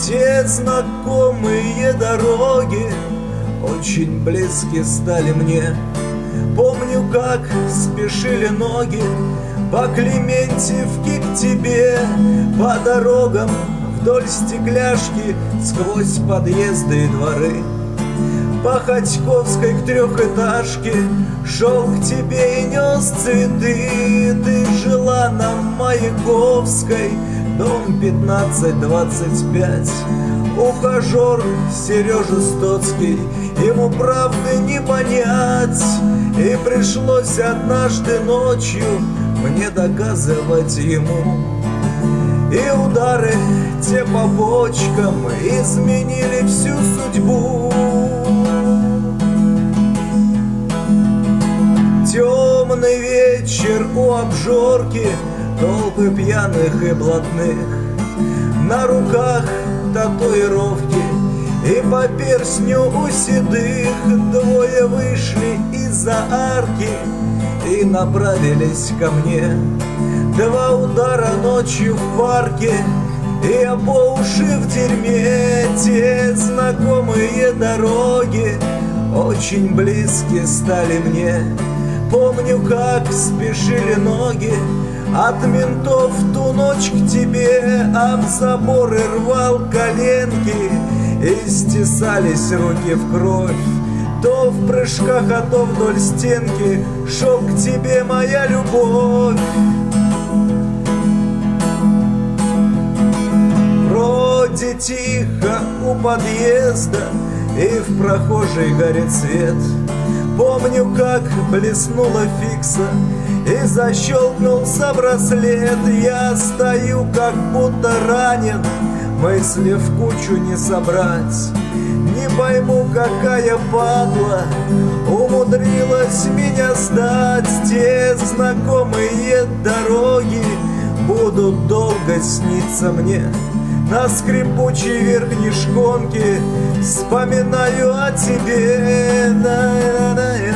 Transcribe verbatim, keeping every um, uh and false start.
Те знакомые дороги очень близки стали мне. Помню, как спешили ноги по Клементьевке к тебе, по дорогам вдоль Стекляшки, сквозь подъезды и дворы. По Ходьковской к трехэтажке шел к тебе и нес цветы. Ты жила на Маяковской, дом пятнадцать двадцать пять. Ухажер Сережа Стоцкий, ему правды не понять. И пришлось однажды ночью мне доказывать ему. И удары те по почкам изменили всю судьбу. Темный вечер у обжорки, толпы пьяных и блатных, на руках татуировки и по перстню у седых. Двое вышли из-за арки и направились ко мне. Два удара ночью в парке, и я по уши в дерьме. Те знакомые дороги очень близки стали мне. Помню, как спешили ноги от ментов ту ночь к тебе, об заборы рвал коленки и стесались руки в кровь. То в прыжках, а то вдоль стенки шел к тебе моя любовь. Вроде тихо у подъезда, и в прохожей горит свет. Помню, как блеснула фикса и защелкнулся браслет. Я стою, как будто ранен, мысли в кучу не собрать. Не пойму, какая падла умудрилась меня сдать. Те знакомые дороги будут долго сниться мне. На скрипучей верхней шконке вспоминаю о тебе.